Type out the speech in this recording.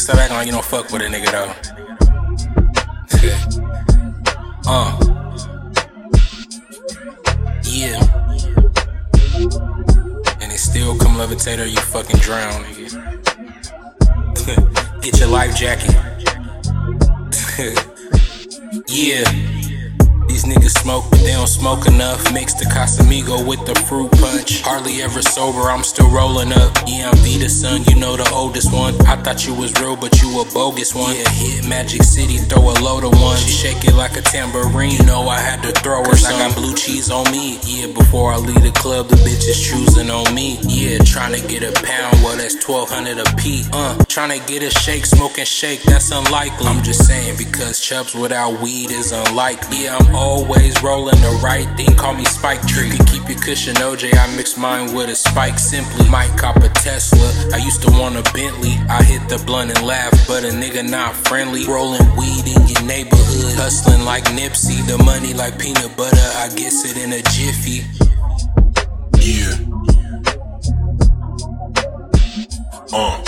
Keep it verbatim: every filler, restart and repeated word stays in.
stop acting like you don't fuck with a nigga though. uh. Yeah. And it still come levitate or you fucking drown, nigga. Get your life jacket. Yeah. These niggas smoke, but they don't smoke enough. Mix the Casamigo with the fruit punch. Hardly ever sober, I'm still rolling up. Yeah, I'm Vita, son, you know the oldest one. I thought you was real, but you a bogus one. Yeah, hit Magic City, throw a load of one. She shake it like a tambourine, you know I had to throw her some. I got blue cheese on me. Yeah, before I leave the club, the bitch is choosing on me. Yeah, trying to get a pound, well that's twelve hundred a P. Uh, trying to get a shake, smoking shake, that's unlikely. I'm just saying because Chubbs without weed is unlikely. Yeah, I'm always rolling the right thing, call me Spike Tree. You can keep your cushion O J, I mix mine with a spike simply. Might cop a Tesla, I used to want a Bentley. I hit the blunt and laugh, but a nigga not friendly. Rolling weed in your neighborhood, hustling like Nipsey. The money like peanut butter, I guess it in a jiffy. Yeah. Uh.